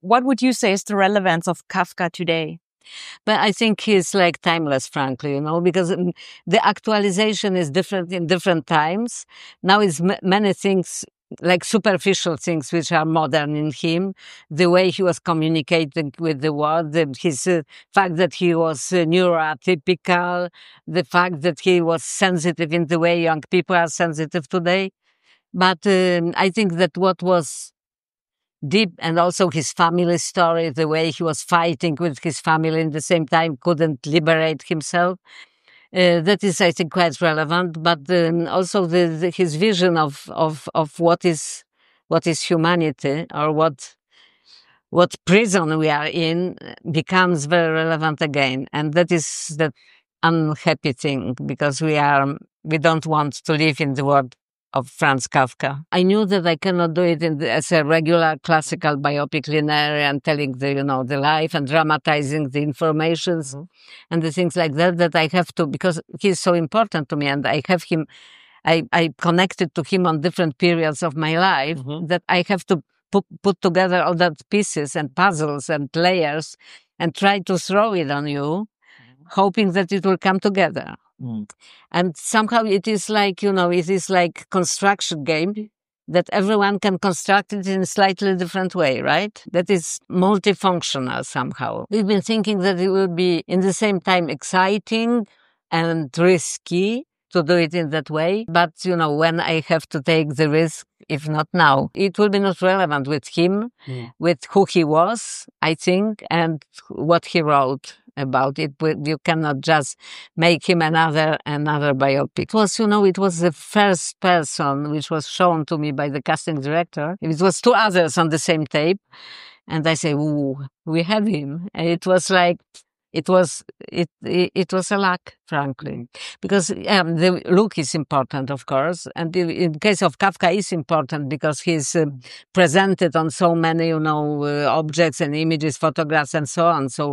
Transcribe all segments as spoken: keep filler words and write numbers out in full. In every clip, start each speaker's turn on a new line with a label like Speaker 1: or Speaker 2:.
Speaker 1: what would you say is the relevance of Kafka today?
Speaker 2: But I think he's like timeless, frankly, you know, because the actualization is different in different times. Now it's m- many things, like superficial things, which are modern in him. The way he was communicating with the world, the, his uh, fact that he was uh, neurotypical, the fact that he was sensitive in the way young people are sensitive today. But um, I think that what was deep, and also his family story, the way he was fighting with his family in the same time, couldn't liberate himself. Uh, that is, I think, quite relevant. But um, also the, the, his vision of, of, of what is what is humanity, or what what prison we are in, becomes very relevant again. And that is the unhappy thing, because we are we don't want to live in the world of Franz Kafka. I knew that I cannot do it in the, as a regular classical biopic linear and telling the, you know, the life and dramatizing the informations mm-hmm. and the things like that, that I have to, because he's so important to me, and I have him, I, I connected to him on different periods of my life, mm-hmm. that I have to put, put together all that pieces and puzzles and layers and try to throw it on you, mm-hmm. hoping that it will come together. Mm. And somehow it is like, you know, it is like construction game that everyone can construct it in a slightly different way, right? That is multifunctional somehow. We've been thinking that it will be in the same time exciting and risky to do it in that way. But, you know, when I have to take the risk, if not now, it will be not relevant with him, mm. with who he was, I think, and what he wrote about it. You cannot just make him another another biopic. It was, you know, it was the first person which was shown to me by the casting director. It was two others on the same tape, and I say, "Ooh, we have him." And it was like, it was it it, it was a luck, frankly, because um, the look is important, of course, and in case of Kafka, is important because he's uh, presented on so many, you know, uh, objects and images, photographs, and so on. So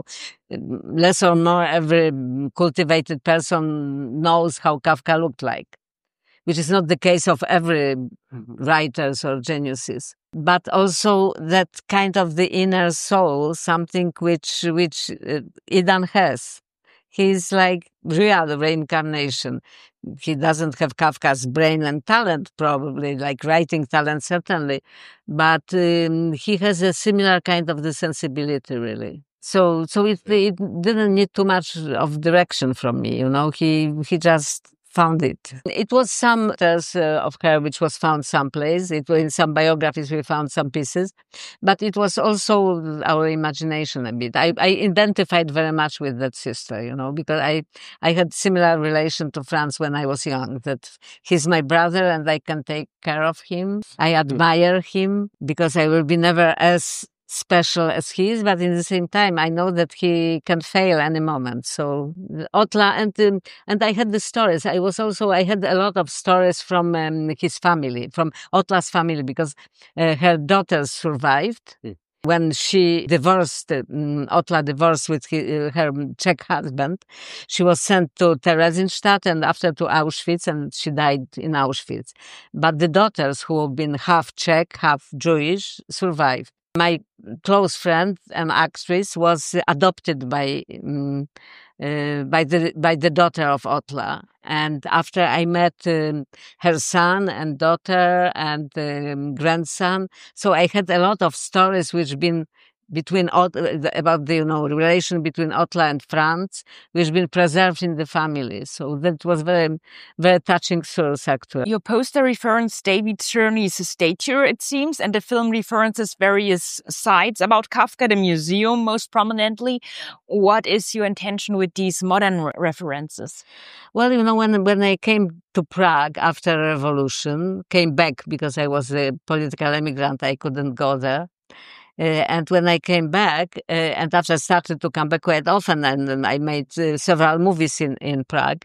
Speaker 2: less or more, every cultivated person knows how Kafka looked like, which is not the case of every writers or geniuses. But also that kind of the inner soul, something which which uh, Idan has. He's like real reincarnation. He doesn't have Kafka's brain and talent, probably, like writing talent, certainly. But um, he has a similar kind of the sensibility, really. So, so it, it didn't need too much of direction from me, you know. He he just found it. It was some letters uh, of her which was found someplace. It was in some biographies we found some pieces, but it was also our imagination a bit. I, I identified very much with that sister, you know, because I I had similar relation to Franz when I was young. That he's my brother and I can take care of him. I admire him because I will be never as special as he is, but in the same time, I know that he can fail any moment. So Otla, and um, and I had the stories. I was also I had a lot of stories from um, his family, from Otla's family, because uh, her daughters survived. Mm. When she divorced, um, Otla divorced with his, uh, her Czech husband, she was sent to Theresienstadt and after to Auschwitz, and she died in Auschwitz. But the daughters, who have been half Czech, half Jewish, survived. My close friend, an actress, was adopted by um, uh, by the by the daughter of Otla. And after I met um, her son and daughter and um, grandson, so I had a lot of stories which been between about the, you know, relation between Otla and Franz, which been preserved in the family. So that was very, very touching source, actually.
Speaker 1: Your poster referenced David Czerny's statue, it seems, and the film references various sites about Kafka, the museum most prominently. What is your intention with these modern re- references?
Speaker 2: Well, you know, when when I came to Prague after the revolution, came back because I was a political immigrant, I couldn't go there. Uh, and when I came back, uh, and after I started to come back quite often, and, and I made uh, several movies in, in Prague,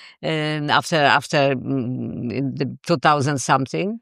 Speaker 2: and after, after um, in the two thousand something,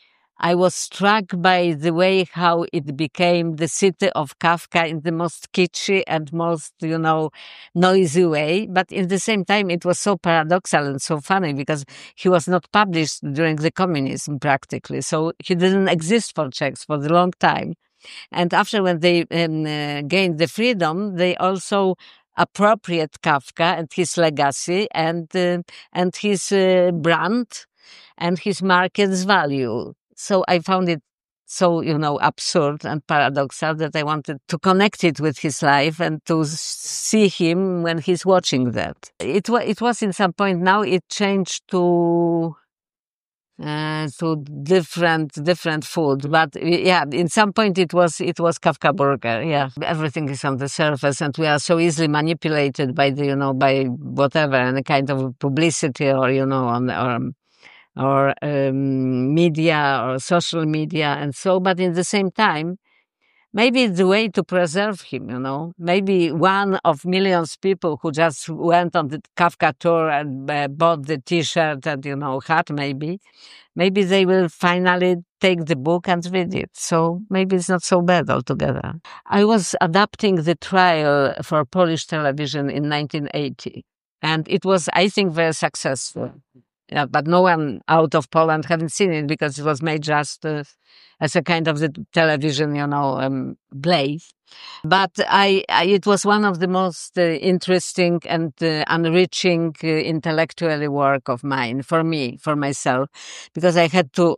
Speaker 2: I was struck by the way how it became the city of Kafka in the most kitschy and most, you know, noisy way. But in the same time, it was so paradoxical and so funny because he was not published during the communism practically. So he didn't exist for Czechs for a long time. And after when they um, uh, gained the freedom, they also appropriate Kafka and his legacy and uh, and his uh, brand and his market's value. So I found it so, you know, absurd and paradoxal that I wanted to connect it with his life and to see him when he's watching that. It, wa- it was in some point, now it changed to uh, to different different food, but yeah, in some point it was it was Kafka burger. Yeah, everything is on the surface, and we are so easily manipulated by the you know by whatever any kind of publicity or you know on or or um, media or social media and so. But in the same time, maybe it's the way to preserve him, you know. Maybe one of millions people who just went on the Kafka tour and uh, bought the T-shirt and, you know, hat, maybe. Maybe they will finally take the book and read it. So maybe it's not so bad altogether. I was adapting the trial for Polish television in nineteen eighty. And it was, I think, very successful. Yeah, but no one out of Poland hadn't seen it because it was made just uh, as a kind of the television, you know, um, blaze. But I, I, it was one of the most uh, interesting and uh, enriching uh, intellectually work of mine for me, for myself, because I had to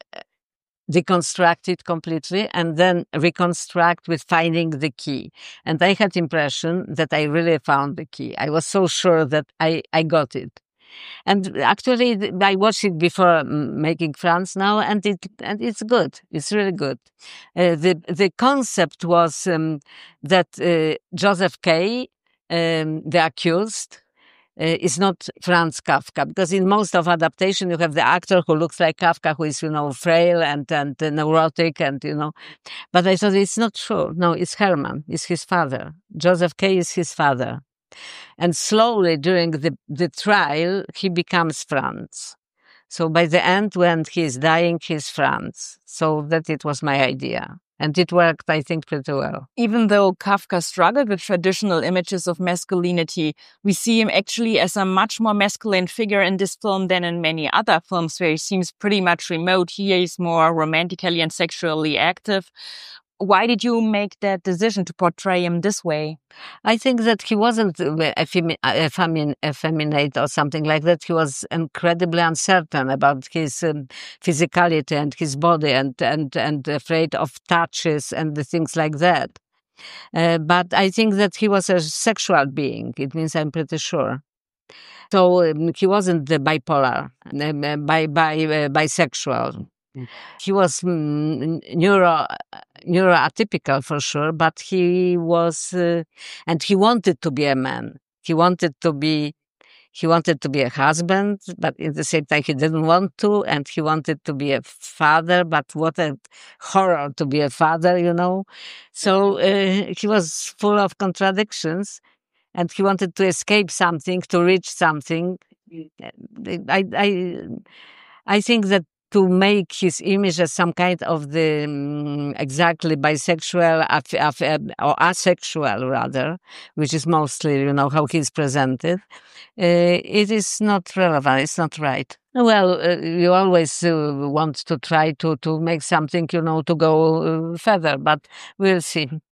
Speaker 2: deconstruct it completely and then reconstruct with finding the key. And I had impression that I really found the key. I was so sure that I, I got it. And actually, I watched it before making Franz now, and it and it's good. It's really good. Uh, the the concept was um, that uh, Joseph K., um, the accused, uh, is not Franz Kafka, because in most of adaptation you have the actor who looks like Kafka, who is you know frail and and uh, neurotic, and you know. But I thought it's not true. No, it's Herman. It's his father. Joseph K. is his father. And slowly during the, the trial, he becomes Franz. So by the end, when he's dying, he's Franz. So that it was my idea. And it worked, I think, pretty well.
Speaker 1: Even though Kafka struggled with traditional images of masculinity, we see him actually as a much more masculine figure in this film than in many other films where he seems pretty much remote. Here he's more romantically and sexually active. Why did you make that decision to portray him this way?
Speaker 2: I think that he wasn't effemi- effemin- effeminate or something like that. He was incredibly uncertain about his um, physicality and his body and, and, and afraid of touches and the things like that. Uh, but I think that he was a sexual being. It means I'm pretty sure. So um, he wasn't the bipolar, uh, bi, bi, uh, bisexual. He was mm, neuro neuroatypical for sure, but he was, uh, and he wanted to be a man. He wanted to be, he wanted to be a husband, but at the same time he didn't want to, and he wanted to be a father. But what a horror to be a father, you know. So uh, he was full of contradictions, and he wanted to escape something, to reach something. I, I, I think that to make his image as some kind of the um, exactly bisexual af- af- or asexual rather, which is mostly, you know, how he's presented, uh, it is not relevant. It's not right. Well, uh, you always uh, want to try to, to make something, you know, to go uh, further, but we'll see.